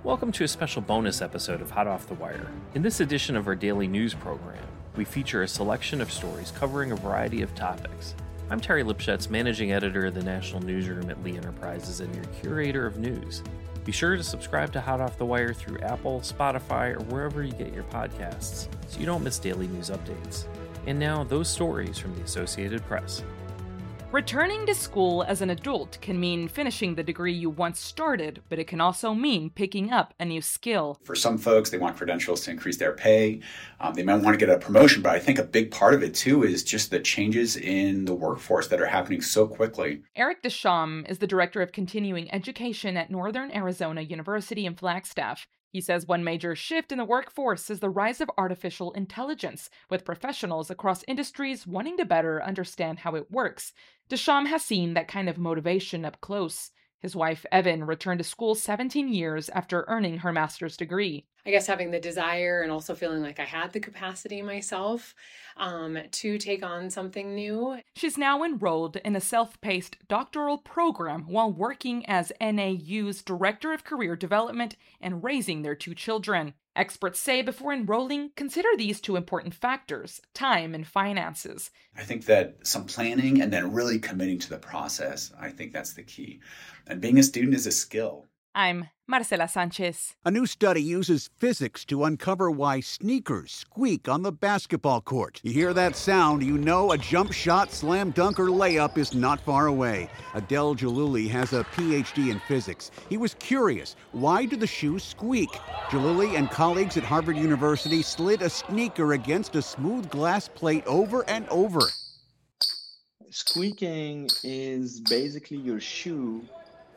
Welcome to a special bonus episode of Hot Off the Wire. In this edition of our daily news program, we feature a selection of stories covering a variety of topics. I'm Terry Lipschutz, managing editor of the National Newsroom at Lee Enterprises and your curator of news. Be sure to subscribe to Hot Off the Wire through Apple, Spotify, or wherever you get your podcasts so you don't miss daily news updates. And now, those stories from the Associated Press. Returning to school as an adult can mean finishing the degree you once started, but it can also mean picking up a new skill. For some folks, they want credentials to increase their pay. They might want to get a promotion, but I think a big part of it, too, is just the changes in the workforce that are happening so quickly. Eric Deschamps is the director of continuing education at Northern Arizona University in Flagstaff. He says one major shift in the workforce is the rise of artificial intelligence, with professionals across industries wanting to better understand how it works. Deschamps has seen that kind of motivation up close. His wife, Evan, returned to school 17 years after earning her master's degree. I guess having the desire and also feeling like I had the capacity myself to take on something new. She's now enrolled in a self-paced doctoral program while working as NAU's Director of Career Development and raising their 2 children. Experts say before enrolling, consider these 2 important factors, time and finances. I think that some planning and then really committing to the process, I think that's the key. And being a student is a skill. I'm Marcela Sanchez. A new study uses physics to uncover why sneakers squeak on the basketball court. You hear that sound, you know a jump shot, slam dunk, or layup is not far away. Adel Jallouli has a PhD in physics. He was curious, why do the shoes squeak? Jallouli and colleagues at Harvard University slid a sneaker against a smooth glass plate over and over. Squeaking is basically your shoe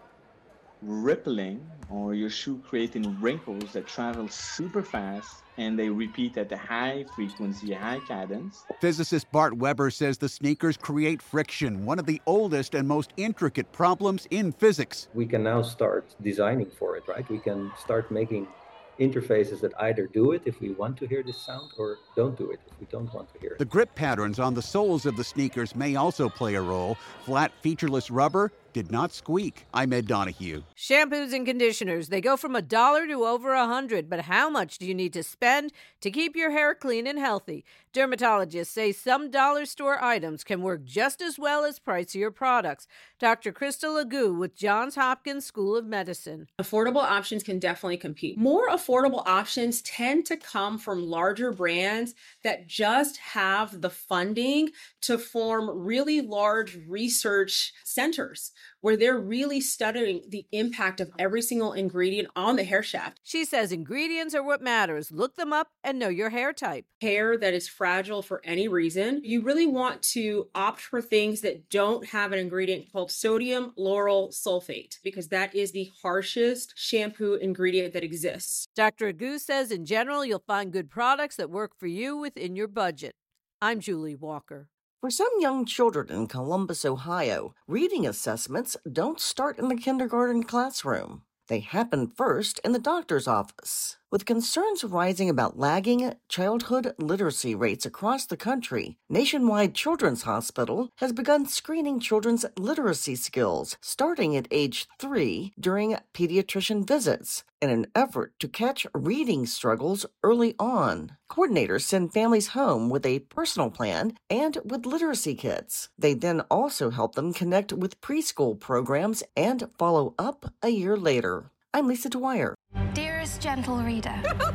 rippling, or your shoe creating wrinkles that travel super fast, and they repeat at a high frequency, high cadence. Physicist Bart Weber says the sneakers create friction, one of the oldest and most intricate problems in physics. We can now start designing for it, right? We can start making interfaces that either do it if we want to hear this sound or don't do it if we don't want to hear it. The grip patterns on the soles of the sneakers may also play a role. Flat, featureless rubber did not squeak. I'm Ed Donahue. Shampoos and conditioners, they go from $1 to over $100, but how much do you need to spend to keep your hair clean and healthy? Dermatologists say some dollar store items can work just as well as pricier products. Dr. Crystal Agu with Johns Hopkins School of Medicine. Affordable options can definitely compete. More affordable options tend to come from larger brands that just have the funding to form really large research centers where they're really studying the impact of every single ingredient on the hair shaft. She says ingredients are what matters. Look them up and know your hair type. Hair that is fragile for any reason, you really want to opt for things that don't have an ingredient called sodium lauryl sulfate, because that is the harshest shampoo ingredient that exists. Dr. Agu says in general, you'll find good products that work for you within your budget. I'm Julie Walker. For some young children in Columbus, Ohio, reading assessments don't start in the kindergarten classroom. They happen first in the doctor's office. With concerns rising about lagging childhood literacy rates across the country, Nationwide Children's Hospital has begun screening children's literacy skills starting at age 3 during pediatrician visits in an effort to catch reading struggles early on. Coordinators send families home with a personal plan and with literacy kits. They then also help them connect with preschool programs and follow up a year later. I'm Lisa Dwyer. Dearest gentle reader.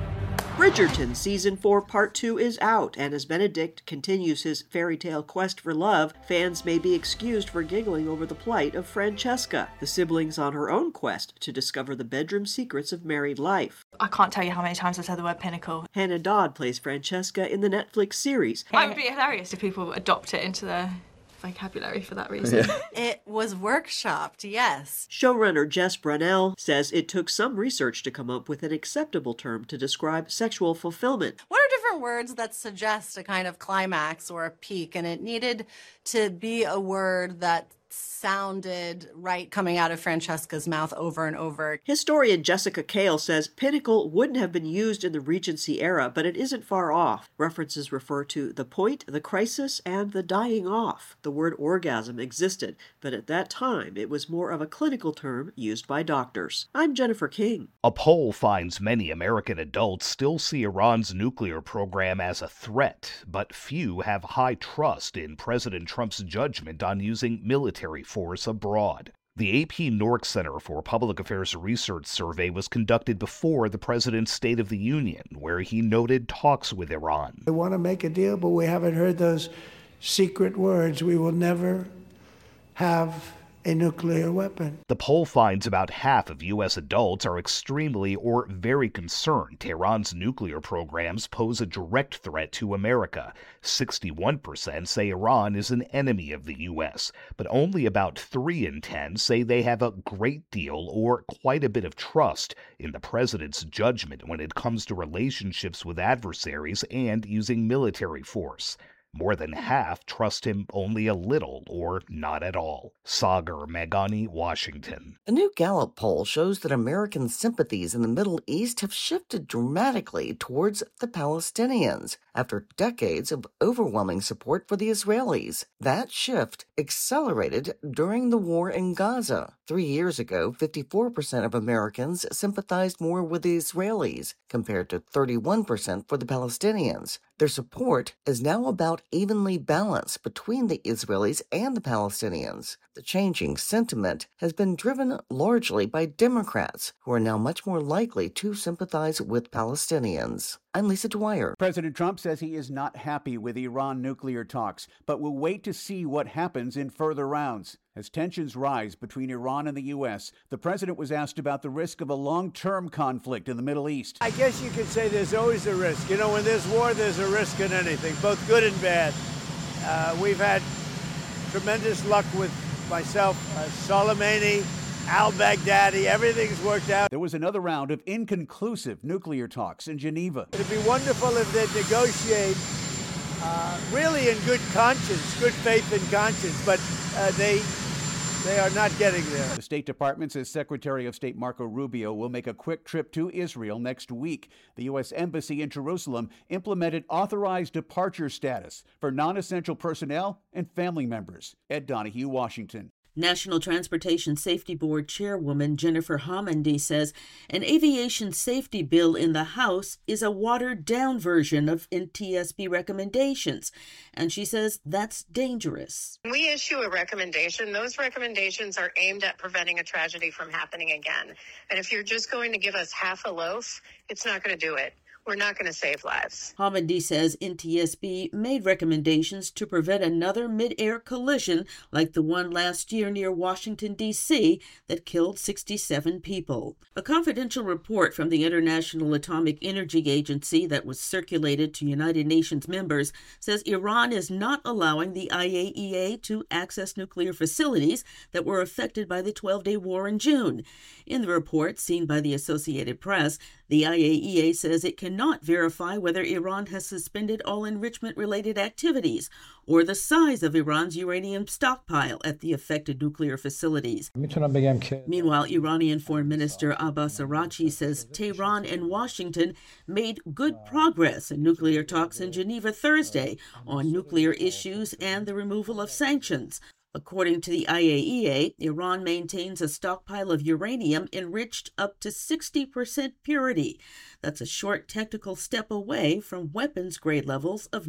Bridgerton Season 4 Part 2 is out, and as Benedict continues his fairy tale quest for love, fans may be excused for giggling over the plight of Francesca, the siblings on her own quest to discover the bedroom secrets of married life. I can't tell you how many times I've said the word pinnacle. Hannah Dodd plays Francesca in the Netflix series. It would be hilarious if people adopt it into their vocabulary for that reason. It was workshopped, yes. Showrunner Jess Brunell says it took some research to come up with an acceptable term to describe sexual fulfillment. What are different words that suggest a kind of climax or a peak? And it needed to be a word that sounded right coming out of Francesca's mouth over and over. Historian Jessica Kale says Pinnacle wouldn't have been used in the Regency era, but it isn't far off. References refer to the point, the crisis, and the dying off. The word orgasm existed, but at that time it was more of a clinical term used by doctors. I'm Jennifer King. A poll finds many American adults still see Iran's nuclear program as a threat, but few have high trust in President Trump's judgment on using military force abroad. The AP Nork Center for Public Affairs Research survey was conducted before the president's State of the Union, where he noted talks with Iran. We want to make a deal, but we haven't heard those secret words. We will never have a nuclear weapon. The poll finds about half of U.S. adults are extremely or very concerned Tehran's nuclear programs pose a direct threat to America. 61% say Iran is an enemy of the U.S., but only about 3 in 10 say they have a great deal or quite a bit of trust in the president's judgment when it comes to relationships with adversaries and using military force. More than half trust him only a little or not at all. Sagar Meghani, Washington. A new Gallup poll shows that American sympathies in the Middle East have shifted dramatically towards the Palestinians after decades of overwhelming support for the Israelis. That shift accelerated during the war in Gaza. 3 years ago, 54% of Americans sympathized more with the Israelis, compared to 31% for the Palestinians. Their support is now about evenly balanced between the Israelis and the Palestinians. The changing sentiment has been driven largely by Democrats, who are now much more likely to sympathize with Palestinians. I'm Lisa Dwyer. President Trump says he is not happy with Iran nuclear talks, but will wait to see what happens in further rounds. As tensions rise between Iran and the U.S., the president was asked about the risk of a long-term conflict in the Middle East. I guess you could say there's always a risk. You know, when there's war, there's a risk in anything, both good and bad. We've had tremendous luck with myself, Soleimani, al-Baghdadi, everything's worked out. There was another round of inconclusive nuclear talks in Geneva. It'd be wonderful if they'd negotiate really in good conscience, good faith and conscience, but they are not getting there. The State Department says Secretary of State Marco Rubio will make a quick trip to Israel next week. The U.S. Embassy in Jerusalem implemented authorized departure status for non-essential personnel and family members. Ed Donahue, Washington. National Transportation Safety Board Chairwoman Jennifer Homendy says an aviation safety bill in the House is a watered-down version of NTSB recommendations, and she says that's dangerous. When we issue a recommendation, those recommendations are aimed at preventing a tragedy from happening again. And if you're just going to give us half a loaf, it's not going to do it. We're not going to save lives. Homendy says NTSB made recommendations to prevent another mid-air collision like the one last year near Washington, D.C. that killed 67 people. A confidential report from the International Atomic Energy Agency that was circulated to United Nations members says Iran is not allowing the IAEA to access nuclear facilities that were affected by the 12-day war in June. In the report seen by the Associated Press, the IAEA says it cannot verify whether Iran has suspended all enrichment-related activities or the size of Iran's uranium stockpile at the affected nuclear facilities. Meanwhile, Iranian Foreign Minister Abbas Araghchi says Tehran and Washington made good progress in nuclear talks in Geneva Thursday on nuclear issues and the removal of sanctions. According to the IAEA, Iran maintains a stockpile of uranium enriched up to 60% purity. That's a short technical step away from weapons-grade levels of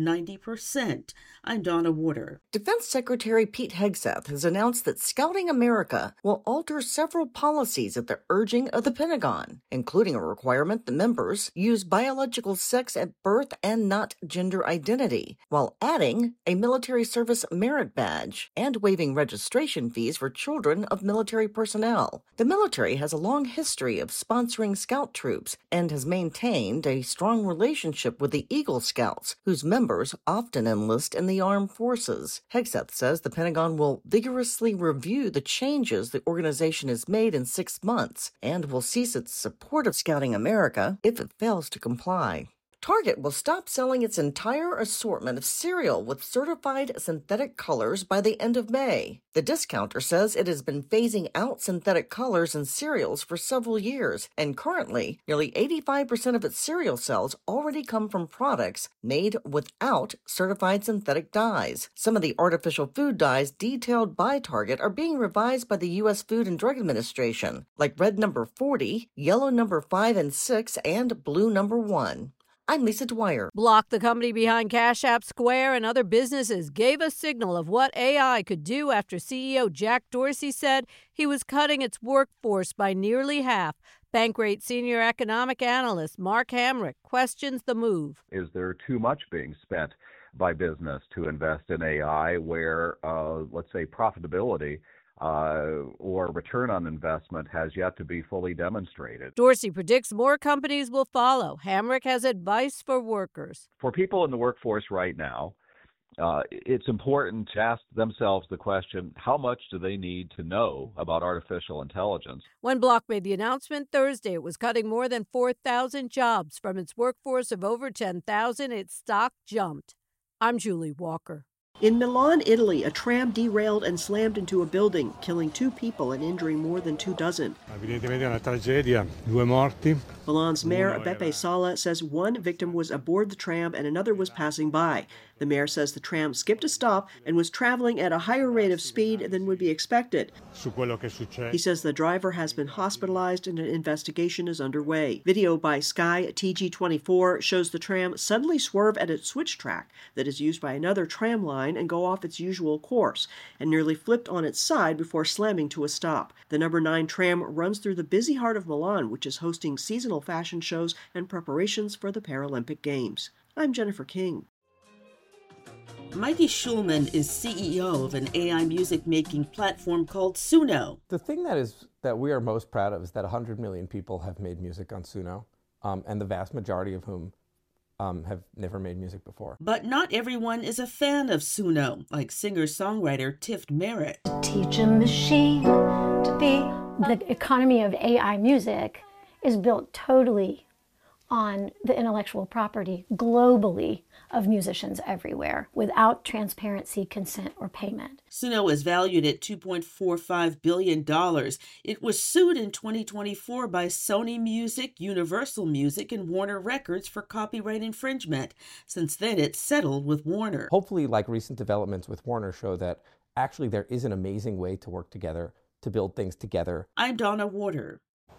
90%. I'm Donna Warder. Defense Secretary Pete Hegseth has announced that Scouting America will alter several policies at the urging of the Pentagon, including a requirement that members use biological sex at birth and not gender identity, while adding a military service merit badge and waiving registration fees for children of military personnel. The military has a long history of sponsoring scout troops and has maintained a strong relationship with the Eagle Scouts, whose members often enlist in the armed forces. Hegseth says the Pentagon will vigorously review the changes the organization has made in 6 months and will cease its support of Scouting America if it fails to comply. Target will stop selling its entire assortment of cereal with certified synthetic colors by the end of May. The discounter says it has been phasing out synthetic colors in cereals for several years, and currently, nearly 85% of its cereal sales already come from products made without certified synthetic dyes. Some of the artificial food dyes detailed by Target are being revised by the U.S. Food and Drug Administration, like red number 40, yellow number 5 and 6, and blue number 1. I'm Lisa Dwyer. Block, the company behind Cash App, Square, and other businesses, gave a signal of what AI could do after CEO Jack Dorsey said he was cutting its workforce by nearly half. Bankrate senior economic analyst Mark Hamrick questions the move. Is there too much being spent by business to invest in AI where, let's say, profitability or return on investment has yet to be fully demonstrated? Dorsey predicts more companies will follow. Hamrick has advice for workers. For people in the workforce right now, it's important to ask themselves the question, how much do they need to know about artificial intelligence? When Block made the announcement Thursday, it was cutting more than 4,000 jobs from its workforce of over 10,000. Its stock jumped. I'm Julie Walker. In Milan, Italy, a tram derailed and slammed into a building, killing 2 people and injuring more than 2 dozen. Evidentemente una tragedia, 2 morti. Milan's mayor, Beppe Sala, says 1 victim was aboard the tram and another was passing by. The mayor says the tram skipped a stop and was traveling at a higher rate of speed than would be expected. He says the driver has been hospitalized and an investigation is underway. Video by Sky TG24 shows the tram suddenly swerve at its switch track that is used by another tram line and go off its usual course, and nearly flipped on its side before slamming to a stop. The number 9 tram runs through the busy heart of Milan, which is hosting seasonal fashion shows and preparations for the Paralympic Games. I'm Jennifer King. Mikey Schulman is CEO of an AI music-making platform called Suno. The thing that we are most proud of is that 100 million people have made music on Suno, and the vast majority of whom have never made music before. But not everyone is a fan of Suno, like singer-songwriter Tiff Merritt. Teach a machine to be. The economy of AI music is built totally on the intellectual property globally of musicians everywhere without transparency, consent, or payment. Suno is valued at $2.45 billion. It was sued in 2024 by Sony Music, Universal Music, and Warner Records for copyright infringement. Since then, it's settled with Warner. Hopefully, like recent developments with Warner show that actually there is an amazing way to work together, to build things together. I'm Donna Warder.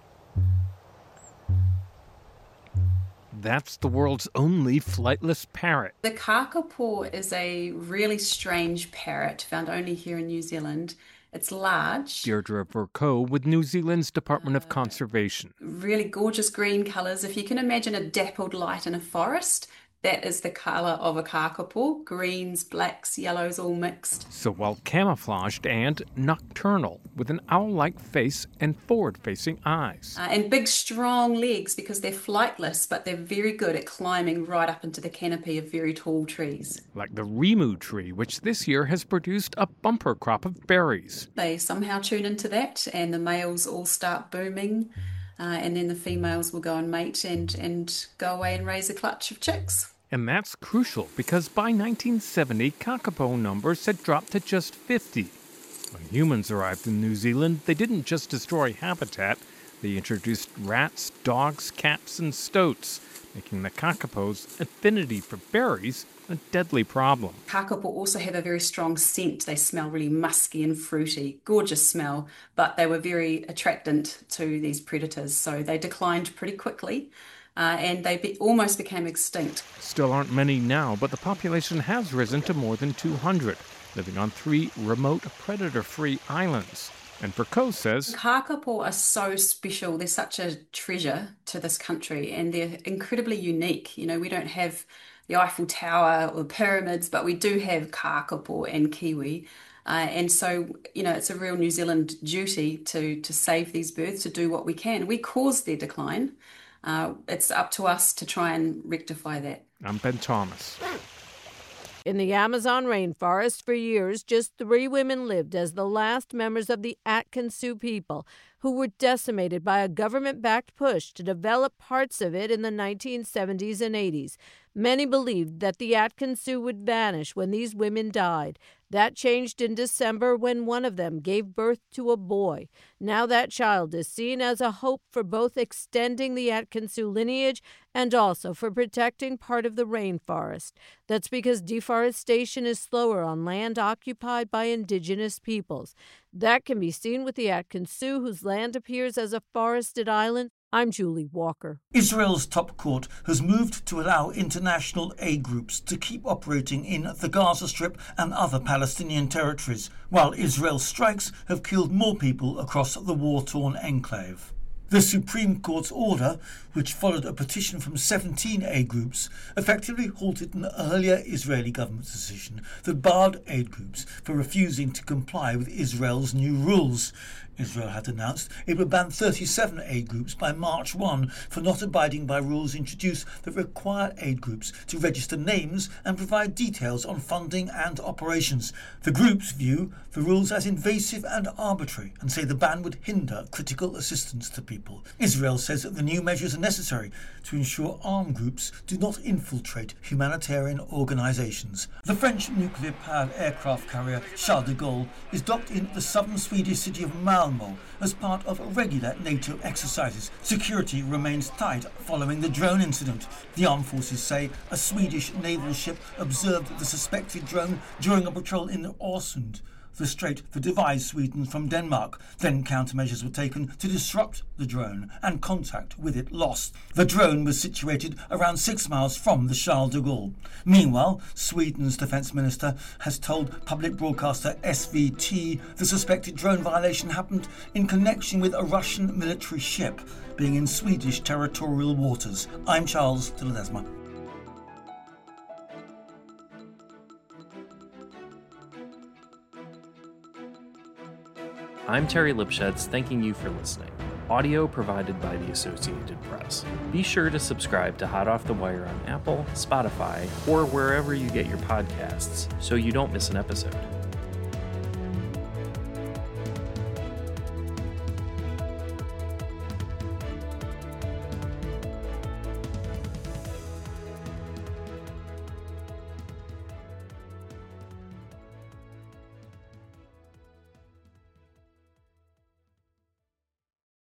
That's the world's only flightless parrot. The kakapo is a really strange parrot found only here in New Zealand. It's large. Deirdre Vercoe with New Zealand's Department of Conservation. Really gorgeous green colours. If you can imagine a dappled light in a forest, that is the colour of a kakapo. Greens, blacks, yellows all mixed. So well camouflaged and nocturnal, with an owl-like face and forward-facing eyes. And big, strong legs because they're flightless, but they're very good at climbing right up into the canopy of very tall trees. Like the Rimu tree, which this year has produced a bumper crop of berries. They somehow tune into that, and the males all start booming. And then the females will go and mate and go away and raise a clutch of chicks. And that's crucial because by 1970, kakapo numbers had dropped to just 50. When humans arrived in New Zealand, they didn't just destroy habitat, they introduced rats, dogs, cats, and stoats, making the kakapo's affinity for berries a deadly problem. Kakapo also have a very strong scent. They smell really musky and fruity, gorgeous smell, but they were very attractant to these predators, so they declined pretty quickly. And they almost became extinct. Still aren't many now, but the population has risen to more than 200, living on 3 remote predator-free islands. And Vercoe says, Kakapo are so special. They're such a treasure to this country, and they're incredibly unique. You know, we don't have the Eiffel Tower or the pyramids, but we do have kakapo and kiwi. And so, you know, it's a real New Zealand duty to save these birds, to do what we can. We caused their decline. It's up to us to try and rectify that. I'm Ben Thomas. In the Amazon rainforest for years, just 3 women lived as the last members of the Atkin Sioux people, who were decimated by a government-backed push to develop parts of it in the 1970s and 80s. Many believed that the Atkins Sioux would vanish when these women died. That changed in December when one of them gave birth to a boy. Now that child is seen as a hope for both extending the Atkins Sioux lineage and also for protecting part of the rainforest. That's because deforestation is slower on land occupied by indigenous peoples. That can be seen with the Atkins Sioux, whose land appears as a forested island. I'm Julie Walker. Israel's top court has moved to allow international aid groups to keep operating in the Gaza Strip and other Palestinian territories, while Israel's strikes have killed more people across the war-torn enclave. The Supreme Court's order, which followed a petition from 17 aid groups, effectively halted an earlier Israeli government decision that barred aid groups for refusing to comply with Israel's new rules. Israel had announced it would ban 37 aid groups by March 1 for not abiding by rules introduced that require aid groups to register names and provide details on funding and operations. The groups view the rules as invasive and arbitrary and say the ban would hinder critical assistance to people. Israel says that the new measures are necessary to ensure armed groups do not infiltrate humanitarian organisations. The French nuclear-powered aircraft carrier Charles de Gaulle is docked in the southern Swedish city of Malmö as part of regular NATO exercises. Security remains tight following the drone incident. The armed forces say a Swedish naval ship observed the suspected drone during a patrol in Öresund, the strait that divides Sweden from Denmark. Then countermeasures were taken to disrupt the drone and contact with it lost. The drone was situated around 6 miles from the Charles de Gaulle. Meanwhile, Sweden's defence minister has told public broadcaster SVT the suspected drone violation happened in connection with a Russian military ship being in Swedish territorial waters. I'm Charles de Ledesma. I'm Terry Lipschutz, thanking you for listening. Audio provided by the Associated Press. Be sure to subscribe to Hot Off the Wire on Apple, Spotify, or wherever you get your podcasts so you don't miss an episode.